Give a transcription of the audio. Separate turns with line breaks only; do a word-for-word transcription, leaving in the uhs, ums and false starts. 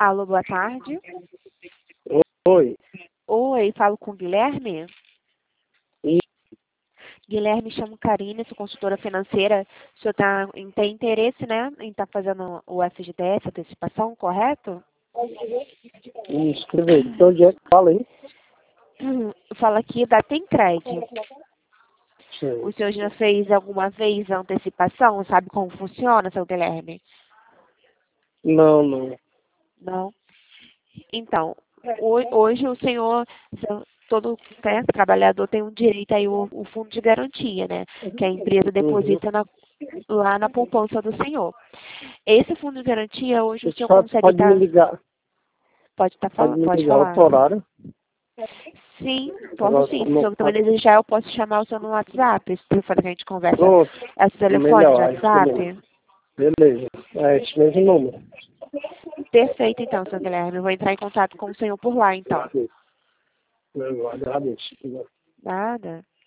Alô, boa tarde.
Oi.
Oi, falo com o Guilherme?
E
Guilherme, chamo Karine, sou consultora financeira. O senhor tá, tem interesse, né, em estar fazendo o F G T S, antecipação, correto?
me inscrevei. De onde é que fala aí?
Hum, Fala aqui da Tencred.
Sim.
O senhor já fez alguma vez a antecipação? Sabe como funciona, seu Guilherme?
Não, não.
Não? Então, ho- hoje o senhor, seu- todo, né, trabalhador tem um direito aí o, o fundo de garantia, né? Que a empresa
Uhum.
deposita na- lá na poupança do senhor. Esse fundo de garantia, hoje o
Você
senhor
só
consegue
pode me
estar.
ligar.
Pode estar
Pode
falando,
me
pode
ligar
falar.
outro horário.
Sim, posso
Agora
sim. Se o
não
senhor também
pode.
desejar, eu posso chamar o senhor no WhatsApp. Se preferir que a gente conversa
Pronto.
esse telefone de
Melhor. É esse número.
WhatsApp.
Beleza. É esse mesmo número.
Perfeito, então, seu Guilherme. Eu vou entrar em contato com o senhor por lá, então.
Eu agradeço.
Nada.